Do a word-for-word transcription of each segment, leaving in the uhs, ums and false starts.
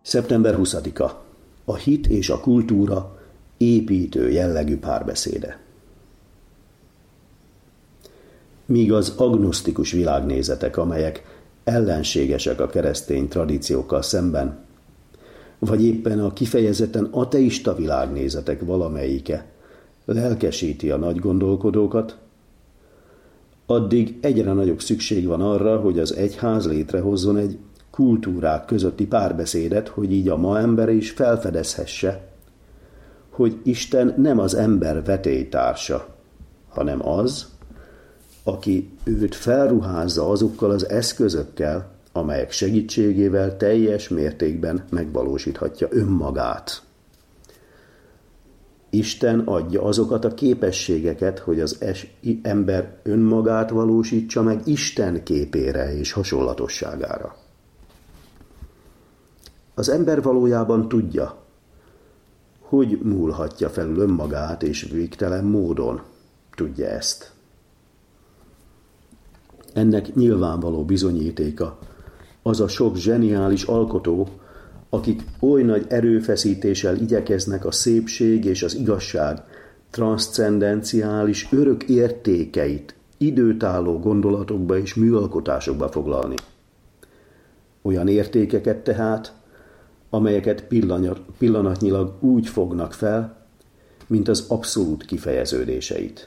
szeptember huszadika. A hit és a kultúra építő jellegű párbeszéde. Míg az agnosztikus világnézetek, amelyek ellenségesek a keresztény tradíciókkal szemben, vagy éppen a kifejezetten ateista világnézetek valamelyike lelkesíti a nagy gondolkodókat, addig egyre nagyobb szükség van arra, hogy az egyház létrehozzon egy kultúrák közötti párbeszédet, hogy így a ma ember is felfedezhesse, hogy Isten nem az ember vetélytársa, hanem az, aki őt felruházza azokkal az eszközökkel, amelyek segítségével teljes mértékben megvalósíthatja önmagát. Isten adja azokat a képességeket, hogy az ember önmagát valósítsa meg Isten képére és hasonlatosságára. Az ember valójában tudja, hogy múlhatja felül önmagát, és végtelen módon tudja ezt. Ennek nyilvánvaló bizonyítéka az a sok zseniális alkotó, akik oly nagy erőfeszítéssel igyekeznek a szépség és az igazság transzcendenciális örök értékeit időtálló gondolatokba és műalkotásokba foglalni. Olyan értékeket tehát, amelyeket pillanatnyilag úgy fognak fel, mint az abszolút kifejeződéseit.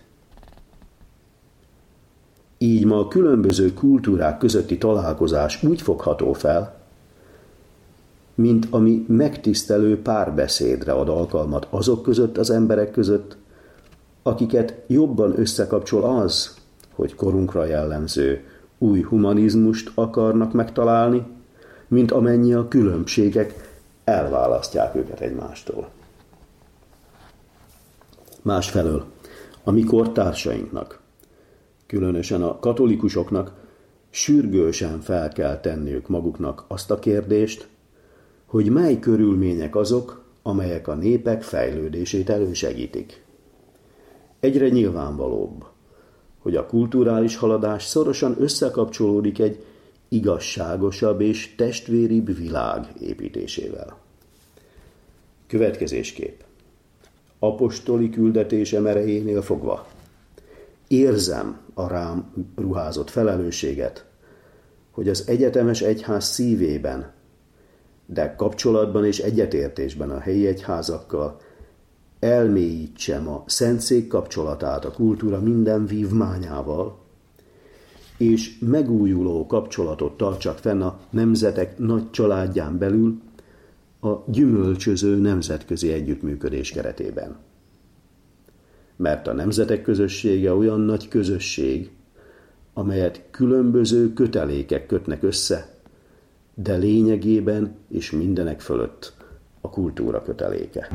Így ma a különböző kultúrák közötti találkozás úgy fogható fel, mint ami megtisztelő párbeszédre ad alkalmat azok között, az emberek között, akiket jobban összekapcsol az, hogy korunkra jellemző új humanizmust akarnak megtalálni, mint amennyi a különbségek elválasztják őket egymástól. Másfelől, a mi kortársainknak, különösen a katolikusoknak sürgősen fel kell tenniük maguknak azt a kérdést, hogy mely körülmények azok, amelyek a népek fejlődését elősegítik. Egyre nyilvánvalóbb, hogy a kulturális haladás szorosan összekapcsolódik egy igazságosabb és testvéribb világ építésével. Következésképp. Apostoli küldetésem erejénél fogva érzem a rám ruházott felelősséget, hogy az egyetemes egyház szívében, de kapcsolatban és egyetértésben a helyi egyházakkal elmélyítsem a szentszék kapcsolatát a kultúra minden vívmányával, és megújuló kapcsolatot tartsak fenn a nemzetek nagy családján belül a gyümölcsöző nemzetközi együttműködés keretében. Mert a nemzetek közössége olyan nagy közösség, amelyet különböző kötelékek kötnek össze, de lényegében és mindenek fölött a kultúra köteléke.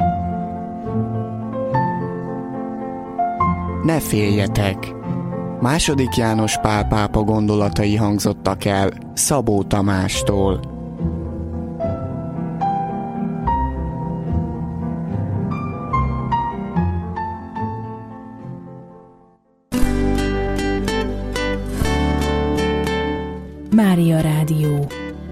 Ne féljetek! Második János Pál pápa gondolatai hangzottak el Szabó Tamástól. Mária Rádió.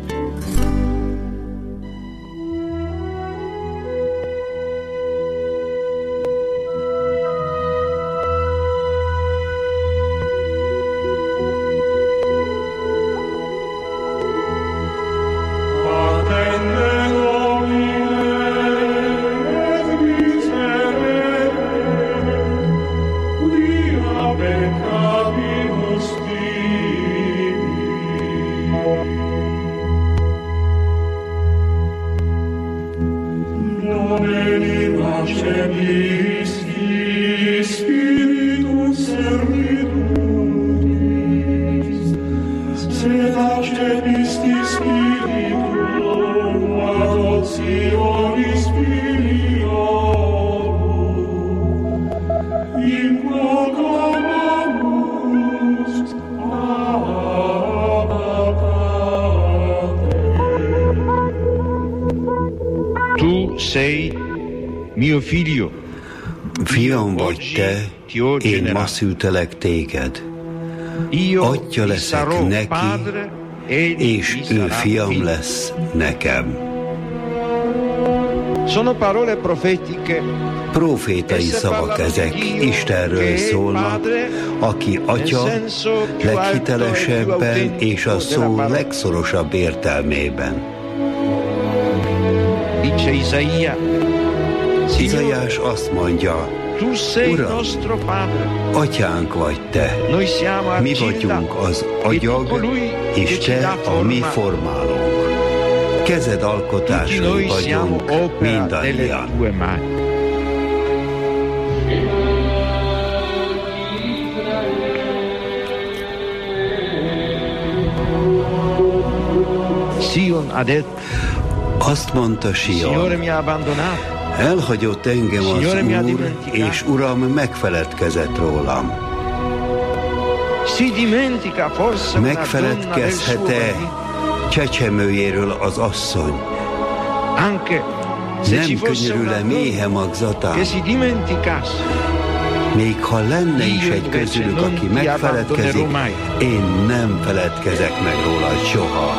Fiam vagy te, én ma szültelek téged. Atya leszek neki, és ő fiam lesz nekem. Sono parole profetiche. Profétai szavak ezek, Istenről szólnak, aki Atya leghitelesebben és a szó legszorosabb értelmében. Dice Isaia. Izaiás azt mondja, Uram, Atyánk vagy Te, mi vagyunk az agyag, és Te a mi formálónk. Kezed alkotásai vagyunk mindannyian. Azt mondta Sion, elhagyott engem az Úr, és Uram megfeledkezett rólam. Megfeledkezhet-e csecsemőjéről az asszony? Nem könyörül-e méhe magzatán? Még ha lenne is egy közülük, aki megfeledkezik, én nem feledkezek meg róla soha.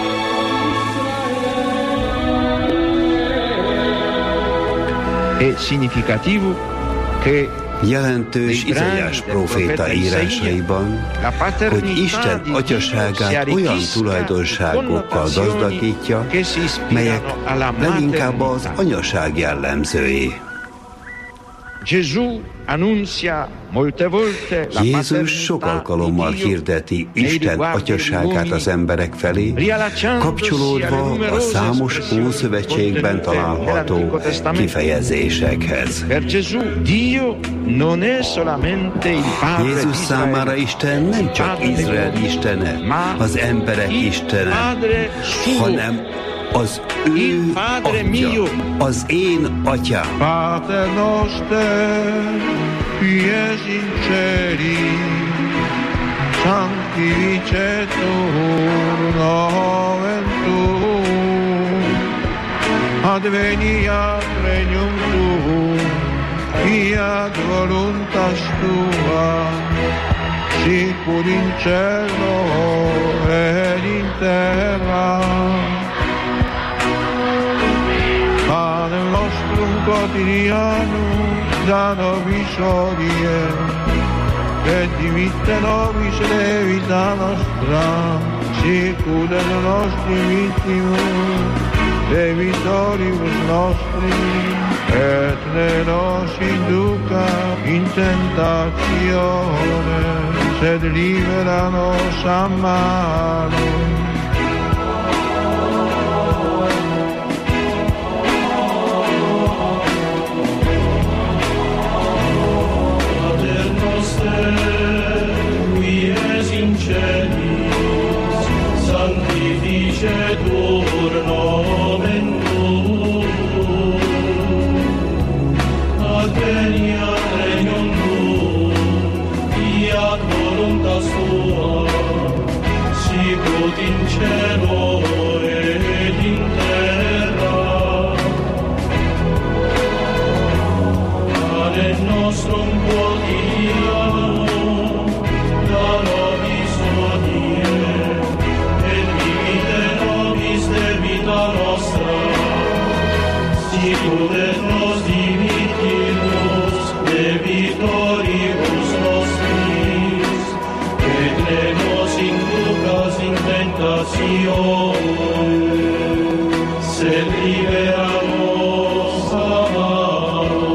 Jelentős Izaiás próféta írásaiban, hogy Isten atyaságát olyan tulajdonságokkal gazdagítja, melyek leginkább az anyaság jellemzői. Jézus sok alkalommal hirdeti Isten atyaságát az emberek felé, kapcsolódva a számos Ószövetségben található kifejezésekhez. Jézus számára Isten nem csak Izrael istene, az emberek istene, hanem az ő Atya, az én Atyám. Pater noster, qui es in celi, sanctificetur nomen tuum, adveniat regnum tuum, fiat voluntas tua, sicur in cielo et in terra. Panem nostrum quotidianum da nobis hodie, et dimitte nobis levita nostra, sicut et nostri vittimus, debitoribus nostri, et ne nos induca in tentatione, sed libera nos a malo. Qui es in celis, sanctificetur nomen tuum, adveniat regnum tuum, fiat voluntas tua, sicut in cielo et in terra. Panem nostrum quotidianum da nobis hodie, et dimitte nobis debita nostra, sicut et nos dimittimus debitoribus nostris, et ne nos inducas in tentatione, sed libera nos a malo.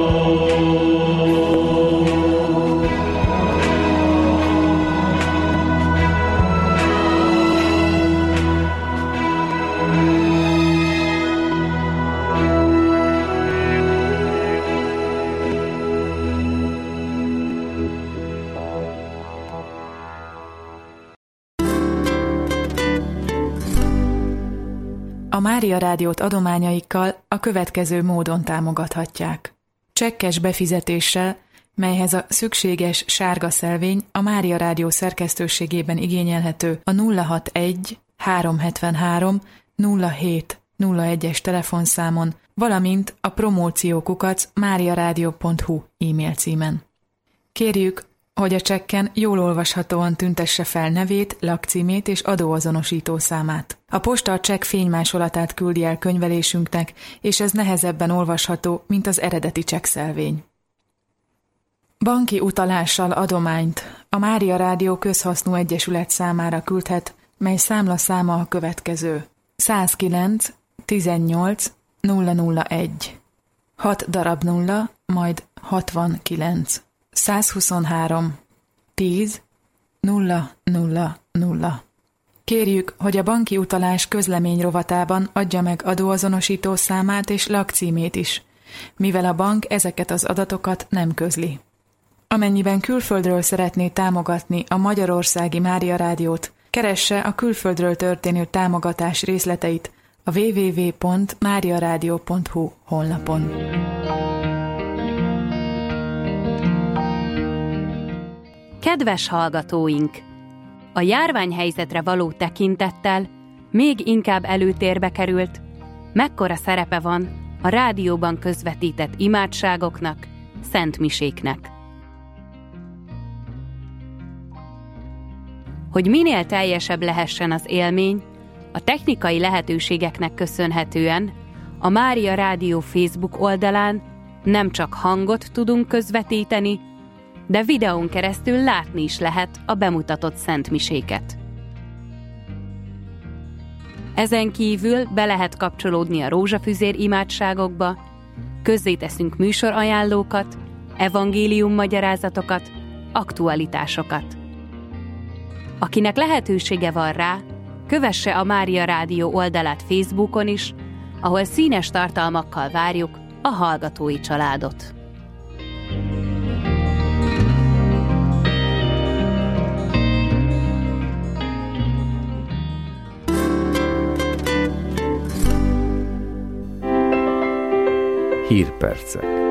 A Mária Rádiót adományaikkal a következő módon támogathatják. Csekkes befizetéssel, melyhez a szükséges sárga szelvény a Mária Rádió szerkesztőségében igényelhető a nulla hatvanegy háromszázhetvenhárom nulla hét nulla egyes telefonszámon, valamint a promóciókukac máriarádió pont hu e-mail címen. Kérjük, hogy a csekken jól olvashatóan tüntesse fel nevét, lakcímét és adóazonosító számát. A posta a csekk fénymásolatát küldi el könyvelésünknek, és ez nehezebben olvasható, mint az eredeti csekkszelvény. Banki utalással adományt a Mária Rádió Közhasznú Egyesület számára küldhet, mely számlaszáma a következő: százkilenc tizennyolc nulla nulla egy. hat darab nulla, majd hatvankilenc. százhuszonhárom tíz nulla nulla nulla. Kérjük, hogy a banki utalás közlemény rovatában adja meg adóazonosító számát és lakcímét is, mivel a bank ezeket az adatokat nem közli. Amennyiben külföldről szeretné támogatni a Magyarországi Mária Rádiót, keresse a külföldről történő támogatás részleteit a double-u double-u double-u pont mariaradio pont hu honlapon. Kedves hallgatóink! A járványhelyzetre való tekintettel még inkább előtérbe került, mekkora szerepe van a rádióban közvetített imádságoknak, szentmiséknek. Hogy minél teljesebb lehessen az élmény, a technikai lehetőségeknek köszönhetően a Mária Rádió Facebook oldalán nem csak hangot tudunk közvetíteni, de videón keresztül látni is lehet a bemutatott szentmiséket. Ezen kívül be lehet kapcsolódni a rózsafüzér imádságokba, közzéteszünk műsorajánlókat, evangélium magyarázatokat, aktualitásokat. Akinek lehetősége van rá, kövesse a Mária Rádió oldalát Facebookon is, ahol színes tartalmakkal várjuk a hallgatói családot. Hírpercek.